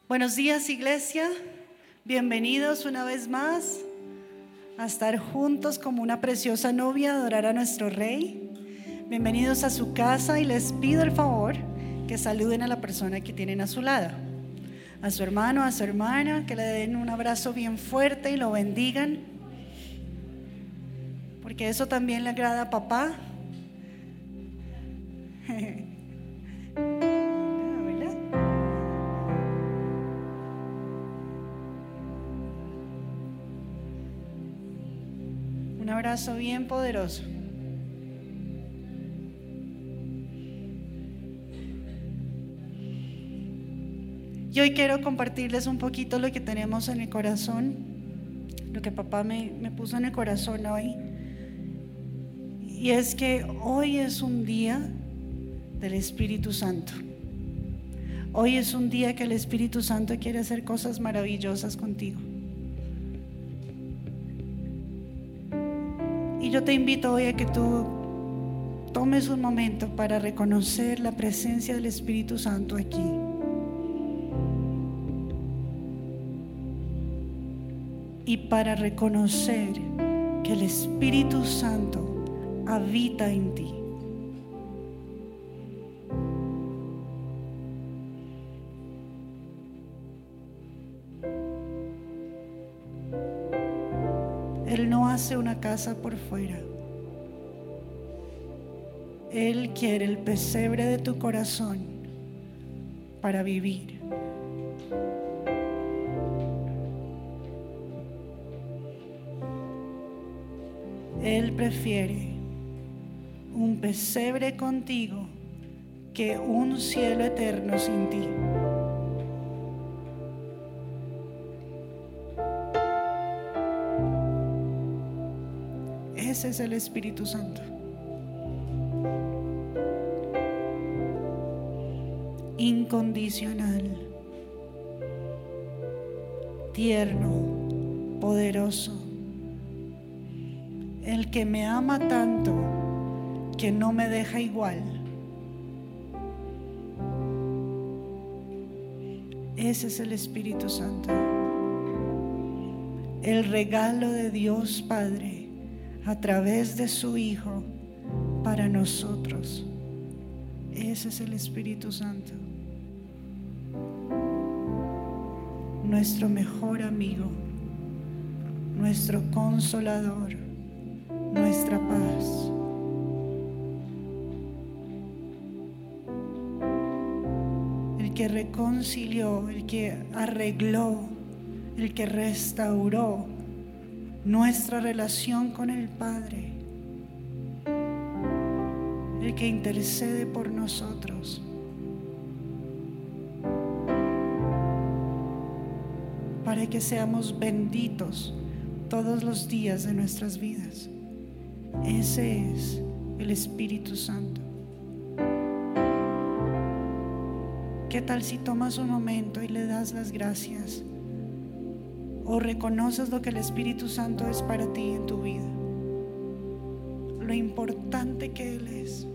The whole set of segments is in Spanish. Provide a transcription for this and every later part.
Buenos días, iglesia. Bienvenidos una vez más a estar juntos como una preciosa novia, a adorar a nuestro Rey. Bienvenidos a su casa y les pido el favor que saluden a la persona que tienen a su lado, a su hermano, a su hermana, que le den un abrazo bien fuerte y lo bendigan, porque eso también le agrada a papá. Un abrazo bien poderoso. Y hoy quiero compartirles un poquito lo que tenemos en el corazón, lo que papá me puso en el corazón hoy. Y es que hoy es un día del Espíritu Santo. Hoy es un día que el Espíritu Santo quiere hacer cosas maravillosas contigo. Y yo te invito hoy a que tú tomes un momento para reconocer la presencia del Espíritu Santo aquí. Y para reconocer que el Espíritu Santo habita en ti. Él no hace una casa por fuera. Él quiere el pesebre de tu corazón para vivir. Él prefiere un pesebre contigo que un cielo eterno sin ti. Ese es el Espíritu Santo. Incondicional, tierno, poderoso. El que me ama tanto que no me deja igual. Ese es el Espíritu Santo. El regalo de Dios Padre a través de su Hijo para nosotros. Ese es el Espíritu Santo. Nuestro mejor amigo, nuestro consolador, nuestra paz. El que reconcilió, el que arregló, el que restauró nuestra relación con el Padre, el que intercede por nosotros. Para que seamos benditos todos los días de nuestras vidas. Ese es el Espíritu Santo. ¿Qué tal si tomas un momento y le das las gracias o reconoces lo que el Espíritu Santo es para ti en tu vida? Lo importante que Él es.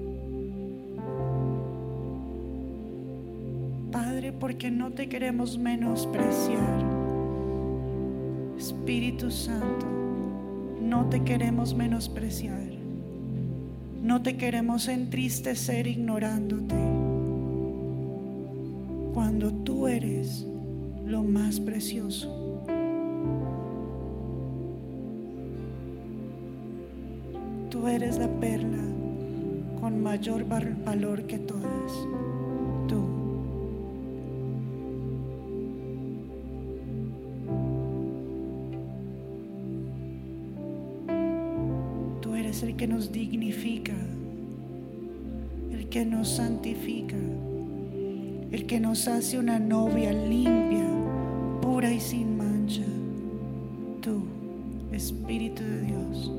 Padre, porque no te queremos menospreciar. Espíritu Santo, no te queremos menospreciar. No te queremos entristecer ignorándote, cuando tú eres lo más precioso. Tú eres la perla con mayor valor que todas. Tú. Tú eres el que nos dignifica, el que nos santifica, el que nos hace una novia limpia, pura y sin mancha. Tú, Espíritu de Dios.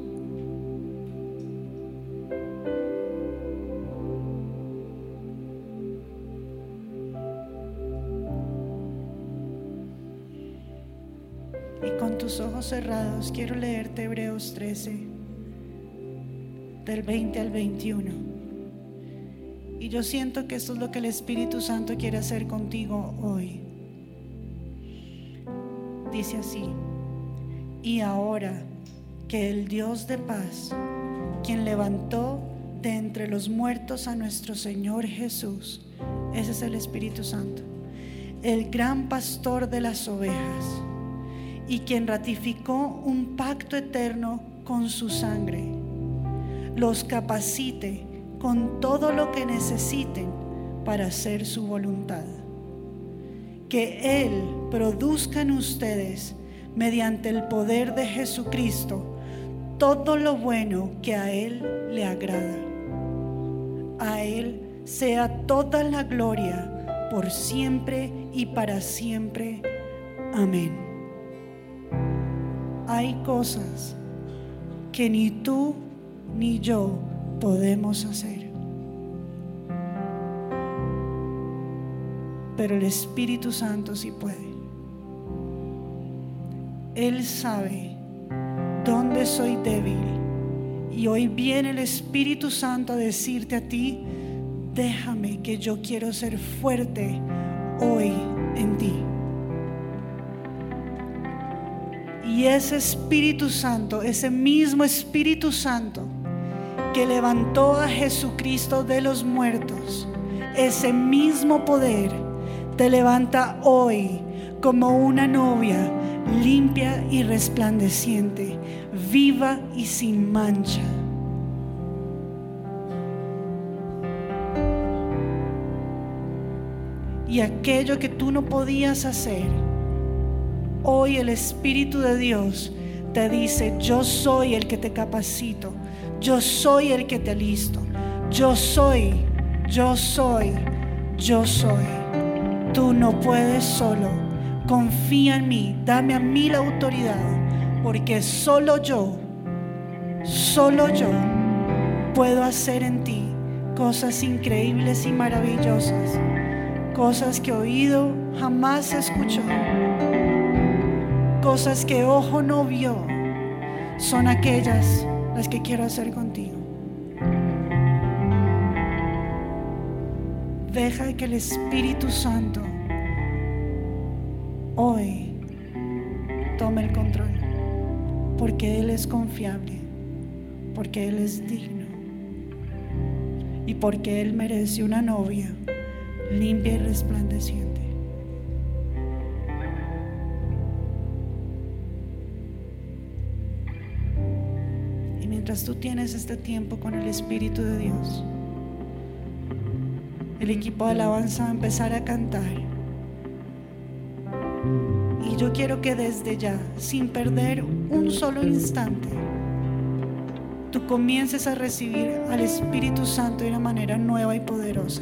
Y con tus ojos cerrados quiero leerte Hebreos 13, del 20 al 21. Y yo siento que esto es lo que el Espíritu Santo quiere hacer contigo hoy. dice así: y ahora que el Dios de paz, quien levantó de entre los muertos a nuestro Señor Jesús, ese es el Espíritu Santo, el gran pastor de las ovejas, y quien ratificó un pacto eterno con su sangre, los capacite con todo lo que necesiten para hacer su voluntad. Que Él produzca en ustedes, mediante el poder de Jesucristo, todo lo bueno que a Él le agrada. A Él sea toda la gloria por siempre y para siempre. Amén. Hay cosas que ni tú ni yo podemos hacer, pero el Espíritu Santo sí puede. Él sabe dónde soy débil, y hoy viene el Espíritu Santo a decirte a ti: déjame, que yo quiero ser fuerte hoy en ti. Y ese Espíritu Santo, ese mismo Espíritu Santo que levantó a Jesucristo de los muertos, ese mismo poder te levanta hoy como una novia limpia y resplandeciente, viva y sin mancha. Y aquello que tú no podías hacer, hoy el Espíritu de Dios te dice: yo soy el que te capacito, yo soy el que te alisto, yo soy. Tú no puedes solo, confía en mí, dame a mí la autoridad, porque solo yo puedo hacer en ti cosas increíbles y maravillosas, cosas que oído jamás escuchó, cosas que ojo no vio, son aquellas las que quiero hacer contigo. Deja que el Espíritu Santo hoy tome el control, porque Él es confiable, porque Él es digno y porque Él merece una novia limpia y resplandeciente. Y mientras tú tienes este tiempo con el Espíritu de Dios, el equipo de alabanza va a empezar a cantar. Y yo quiero que desde ya, sin perder un solo instante, tú comiences a recibir al Espíritu Santo de una manera nueva y poderosa.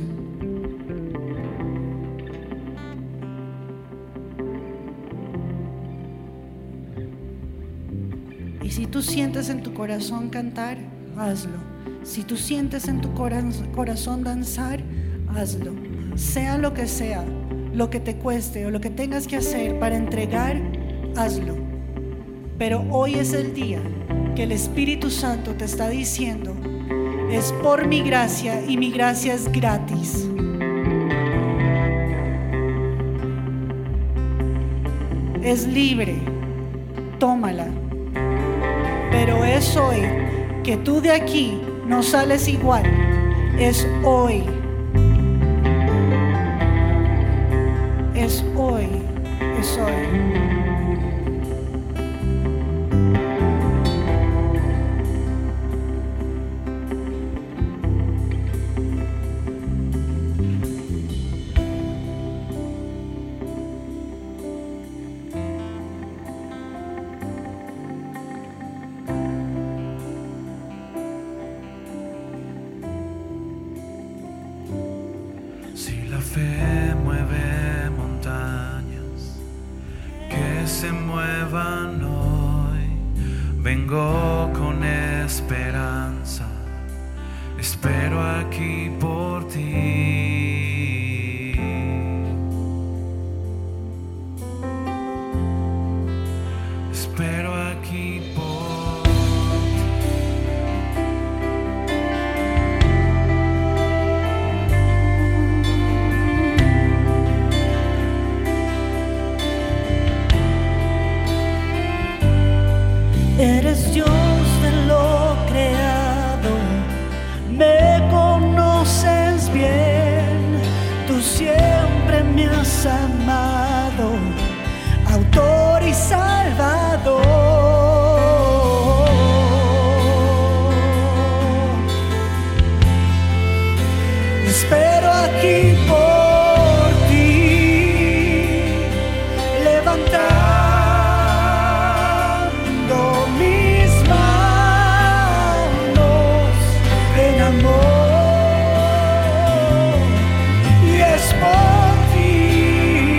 Y si tú sientes en tu corazón cantar, hazlo. Si tú sientes en tu corazón danzar, hazlo. Sea lo que sea, lo que te cueste o lo que tengas que hacer para entregar, hazlo. Pero hoy es el día que el Espíritu Santo te está diciendo: es por mi gracia y mi gracia es gratis. Es libre, tómala. Pero es hoy que tú de aquí no sales igual. Es hoy. Es hoy. Es hoy. Fe mueve montañas, que se muevan hoy. Vengo con esperanza, espero aquí por ti. Espero aquí por ti. eres Dios de lo creado, me conoces bien, tú siempre me has amado, autor y salvador. Espero aquí por ti, levantando mis manos en amor, y es por ti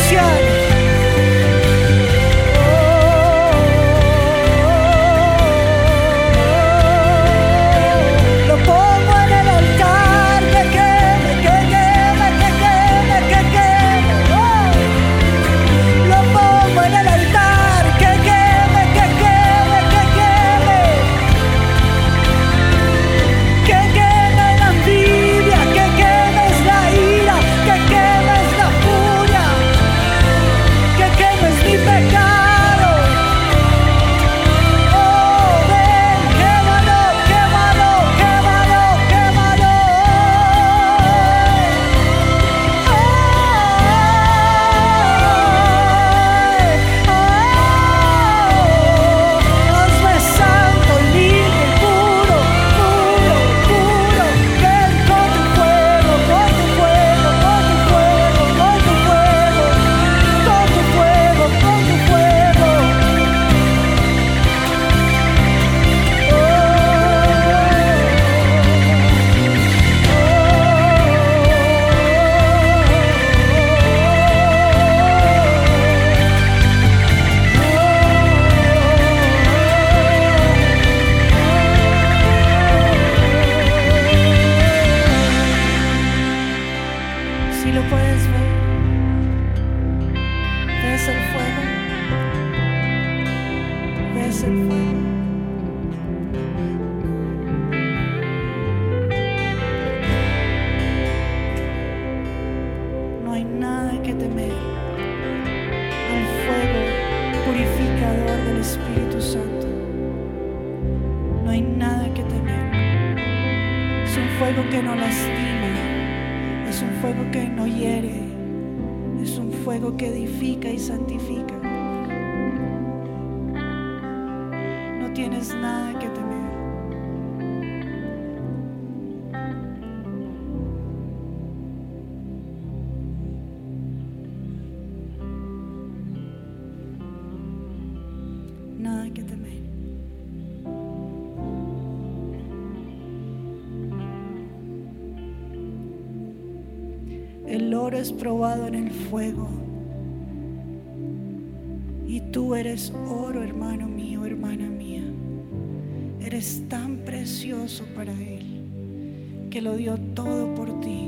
bendición. Que no lastima, es un fuego que no hiere, es un fuego que edifica y santifica. No tienes nada que temer. Nada que temer. El oro es probado en el fuego. Y tú eres oro, hermano mío, hermana mía. Eres tan precioso para Él, que lo dio todo por ti.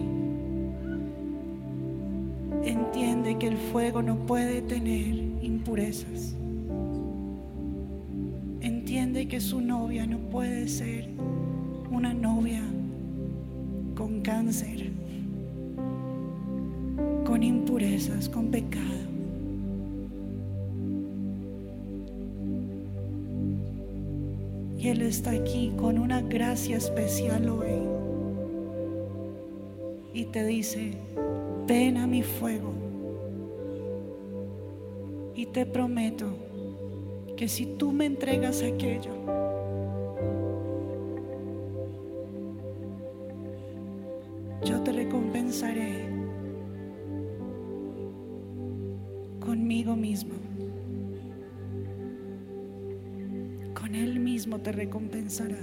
Entiende que el fuego no puede tener impurezas. Entiende que su novia no puede ser una novia con cáncer, con impurezas, con pecado. Y Él está aquí con una gracia especial hoy y te dice: ven a mi fuego, y te prometo que si tú me entregas aquello, yo te recompensaré conmigo mismo. Con Él mismo te recompensará.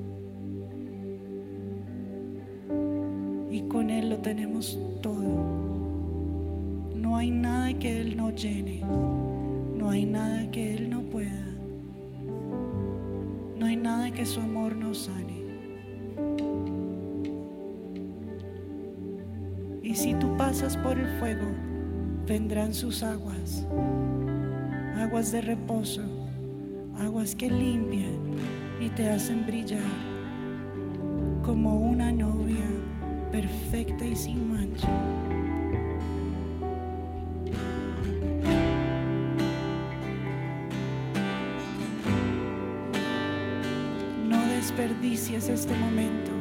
Y con Él lo tenemos todo. No hay nada que Él no llene. No hay nada que Él no pueda. No hay nada que su amor no sane. Y si tú pasas por el fuego, vendrán sus aguas, aguas de reposo, aguas que limpian y te hacen brillar como una novia perfecta y sin mancha. No desperdicies este momento.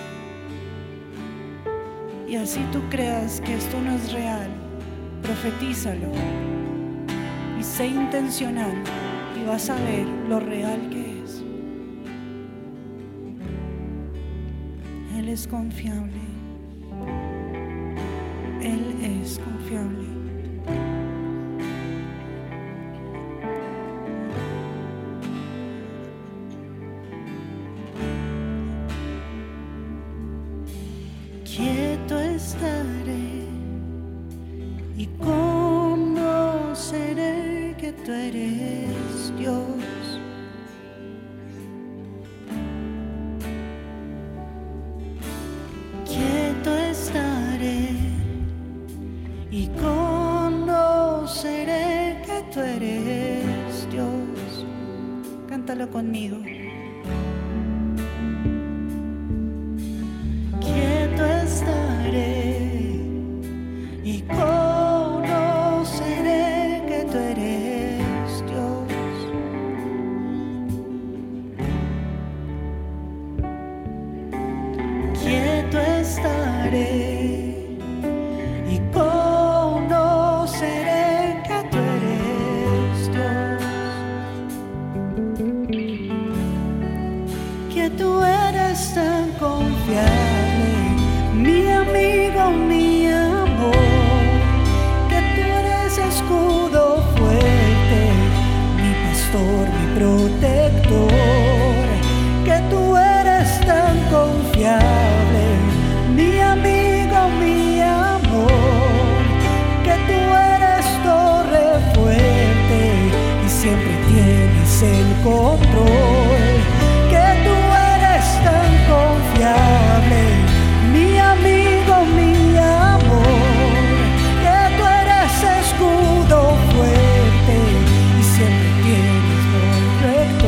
Y así tú creas que esto no es real, profetízalo y sé intencional, y vas a ver lo real que es. Él es confiable. Él es confiable. Quieto estaré y con tú eres Dios. Quieto estaré y conoceré que tú eres Dios. Cántalo conmigo. Quieto estaré y conoceré que tú eres Dios. Quieto estaré y conoceré que tú eres Dios. Que tú eres tan confiable, mi amigo, mi amor. Que tú eres escudo fuerte, mi pastor, mi protector. Que tú eres tan confiable, mi amigo, mi amor. Que tú eres torre fuerte y siempre tienes el control. Que tú eres tan confiable, mi amigo, mi amor. Que tú eres escudo fuerte y siempre tienes protector.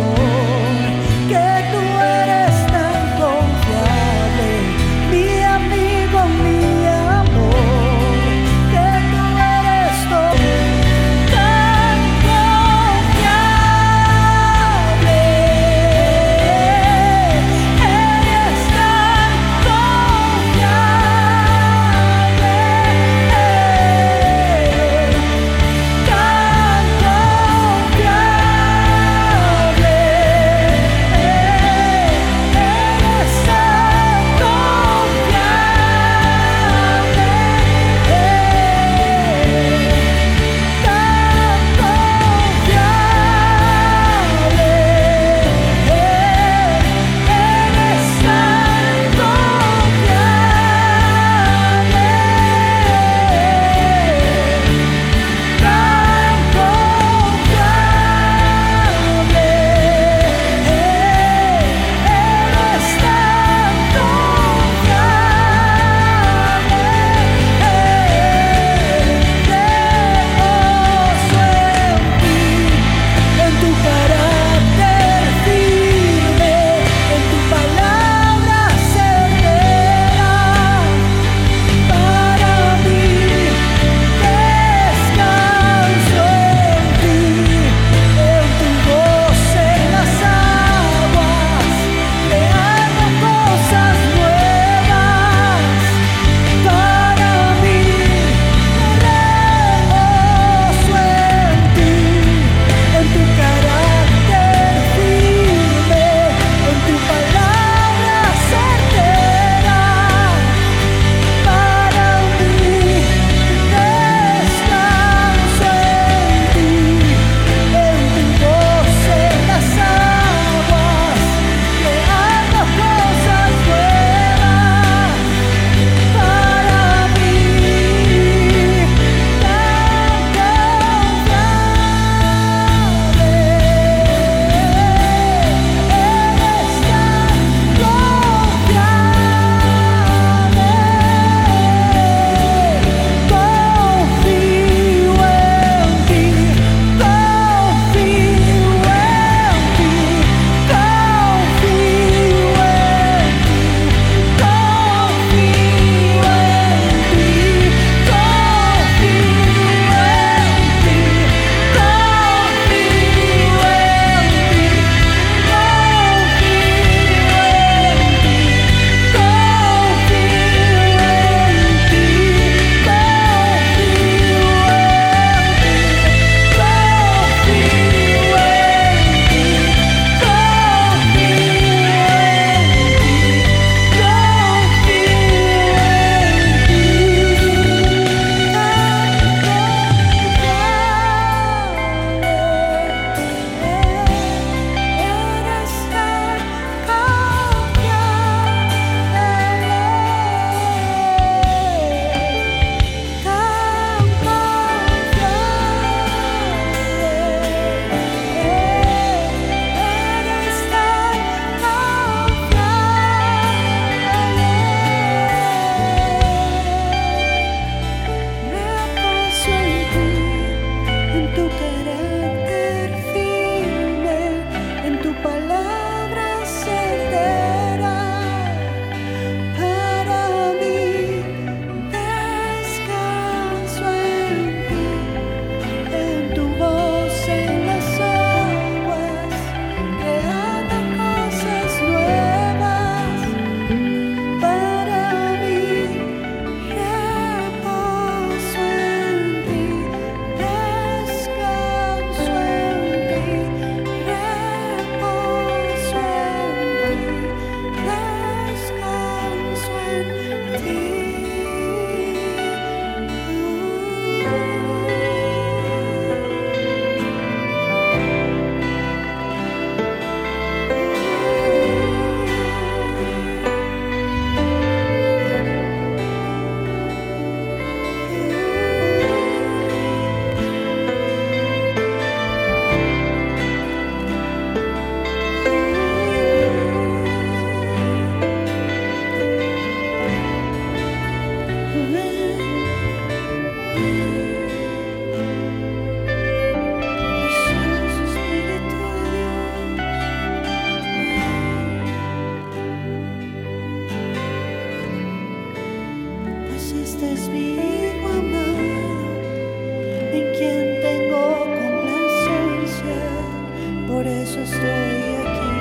Este es mi Hijo amado, en quien tengo complacencia. Por eso estoy aquí,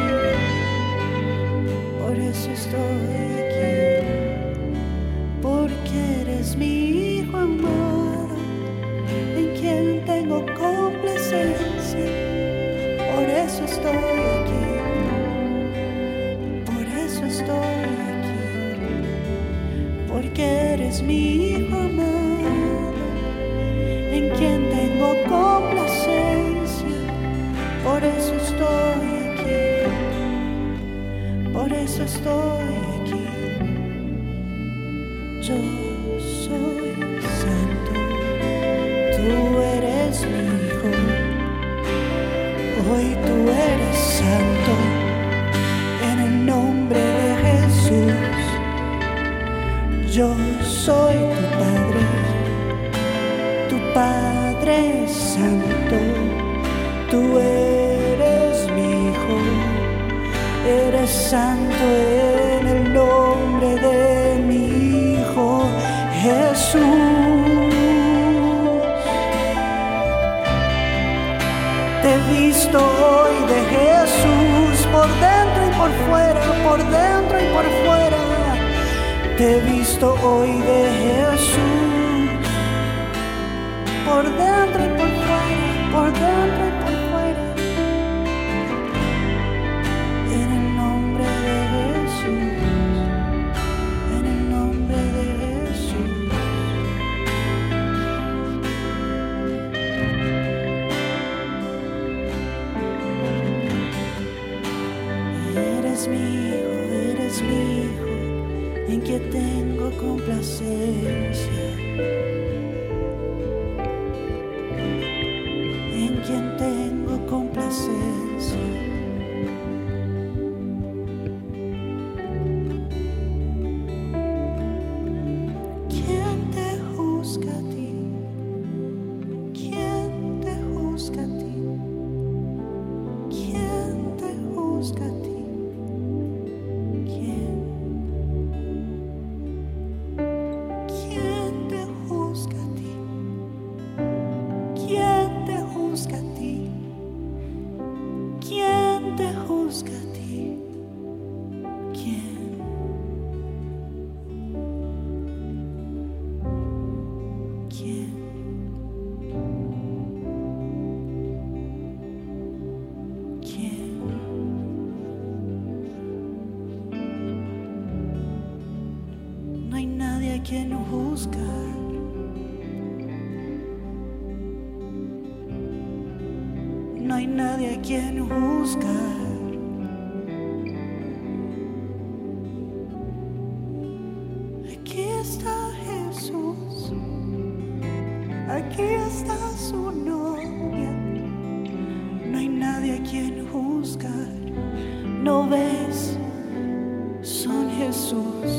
por eso estoy aquí, porque eres mi Hijo amado, en quien tengo complacencia. Por eso estoy aquí, por eso estoy aquí, porque eres mi Hijo amado, en quien tengo complacencia. Por eso estoy aquí, por eso estoy aquí. Yo soy santo, tú eres mi Hijo. Hoy tú eres santo, en el nombre de Jesús. Yo soy tu Padre Santo. Tú eres mi Hijo, eres santo en el nombre de mi Hijo Jesús. Te he visto hoy de Jesús, por dentro y por fuera, por dentro y por fuera. Te he visto hoy de Jesús, por dentro y por fuera, por dentro y por fuera. En el nombre de Jesús, en el nombre de Jesús. Eres mi Hijo, en que tengo complacencia, en quien tengo complacencia. ¿Quién te juzga a ti? ¿Quién te juzga a ti? ¿Quién te juzga a ti? Quien juzgar, no hay nadie a quien juzgar. Aquí está Jesús, aquí está su novia. No hay nadie a quien juzgar. ¿No ves? Son Jesús.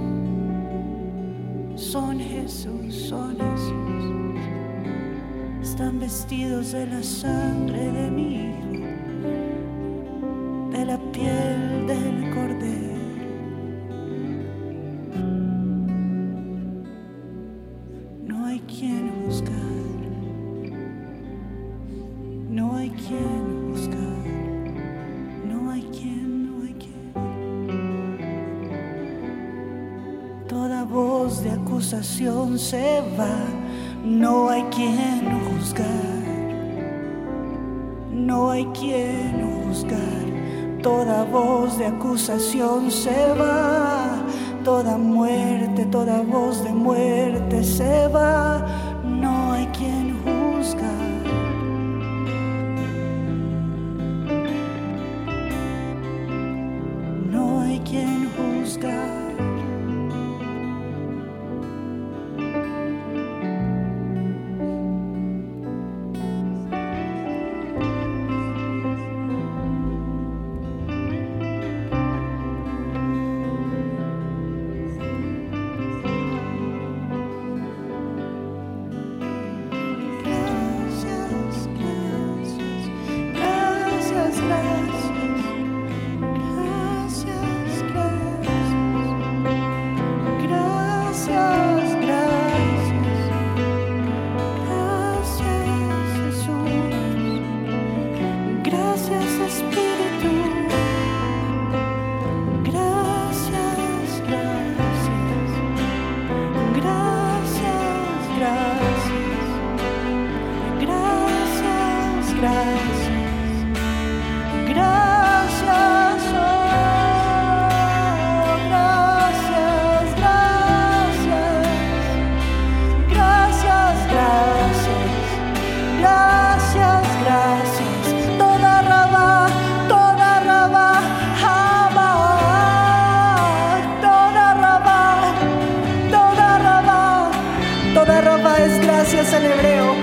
Son Jesús, son Jesús. Están vestidos de la sangre de mi Hijo, de la piel del Cordero. No hay quien juzgar, no hay quien juzgar, no hay quien, no hay quien. Toda voz de acusación se va, no hay quien juzgar, no hay quien juzgar. Toda voz de acusación se va, toda muerte, toda voz de muerte se va, no hay quien juzgar. No hay quien juzgar. gracias en hebreo.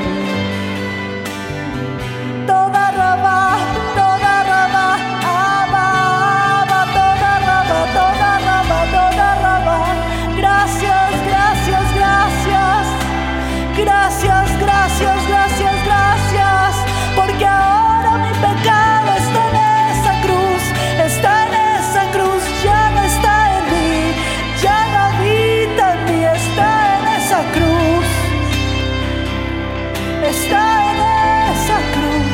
Toda rabá, toda rabá, abba, abba, toda rabá, toda rabá, toda rabá. Gracias, gracias, gracias. Gracias, gracias, gracias, gracias. Porque ahora mi pecado está en esa cruz, está en esa cruz, ya no está en mí, ya no habita en mí, está en esa cruz, está en esa cruz.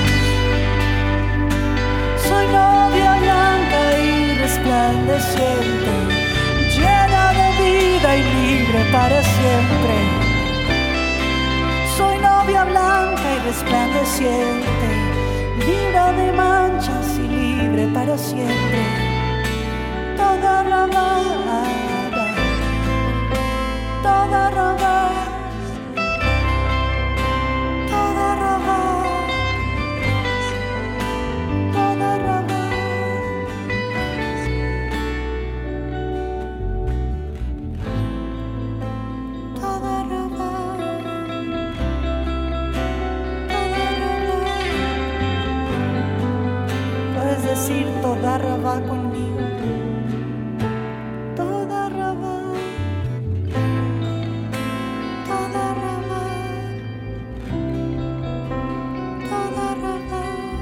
Soy novia blanca y resplandeciente, llena de vida y libre para siempre. Soy novia blanca y resplandeciente, libre de manchas y libre para siempre. Toda rabá, toda rabá, toda rabá, toda rabá. Toda rabá. Puedes decir toda rabá conmigo. Toda rabá, toda rabá, toda rabá,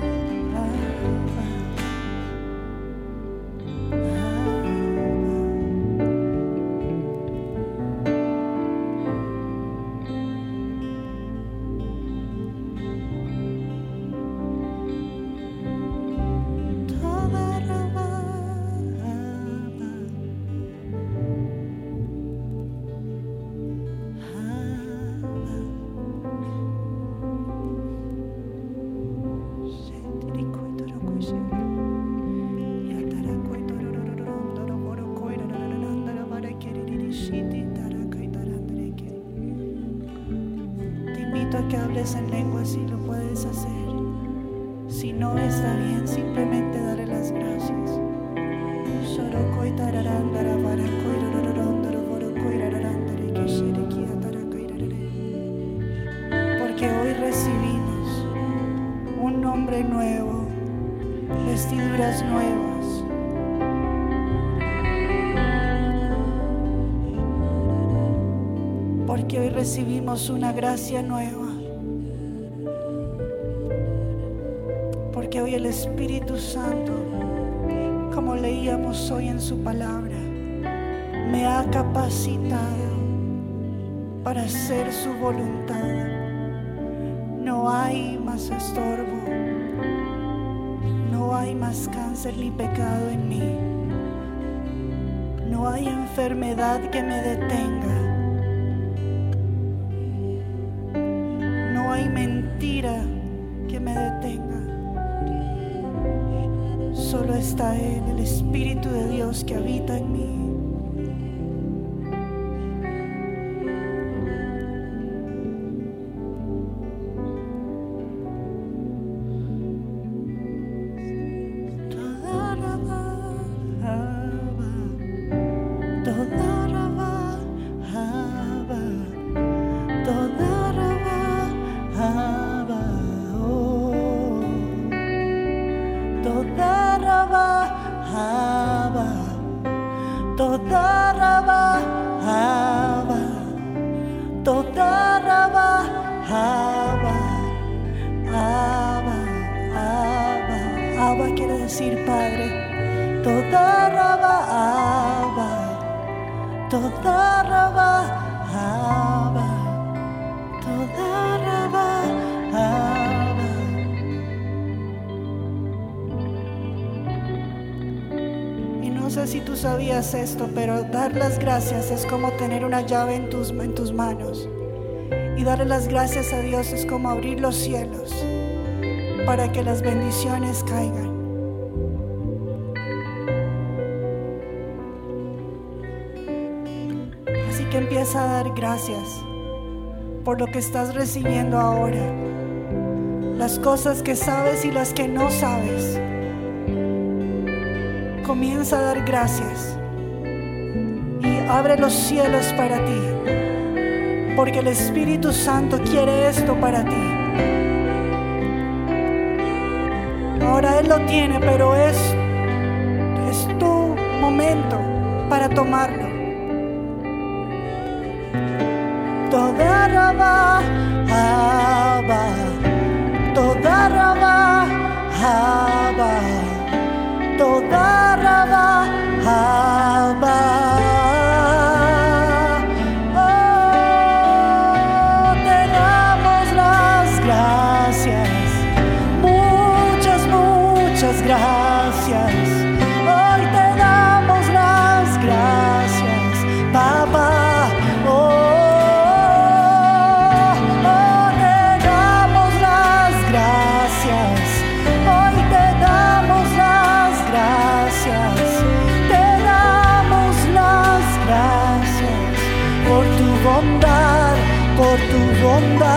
te invito a que hables en lengua si lo puedes hacer. Si no está bien, simplemente dale las gracias. Porque hoy recibimos un nombre nuevo, vestiduras nuevas. Porque hoy recibimos una gracia nueva. Porque hoy el Espíritu Santo, como leíamos hoy en su palabra, me ha capacitado para hacer su voluntad. No hay más estorbo, no hay más cáncer ni pecado en mí, no hay enfermedad que me detenga, no hay mentira que me detenga. Solo está Él, el Espíritu de Dios que habita en mí. Toda rabá, toda rabá, toda rabá, oh. Toda rabá, toda rabá, toda rabá, Abba quiere decir Padre. Toda rabá, toda rabá, toda rabá, Y no sé si tú sabías esto, pero dar las gracias es como tener una llave en tus manos. Y darle las gracias a Dios es como abrir los cielos para que las bendiciones caigan. Así que empieza a dar gracias por lo que estás recibiendo ahora, las cosas que sabes y las que no sabes. Comienza a dar gracias y abre los cielos para ti. porque el Espíritu Santo quiere esto para ti. Ahora Él lo tiene, pero es tu momento para tomarlo. Toda Rabá, Abba, toda Rabá, Abba, toda Rabá, Abba. Oh, te damos las gracias, muchas gracias. Hoy te damos las gracias, Papá. Por tu bondad,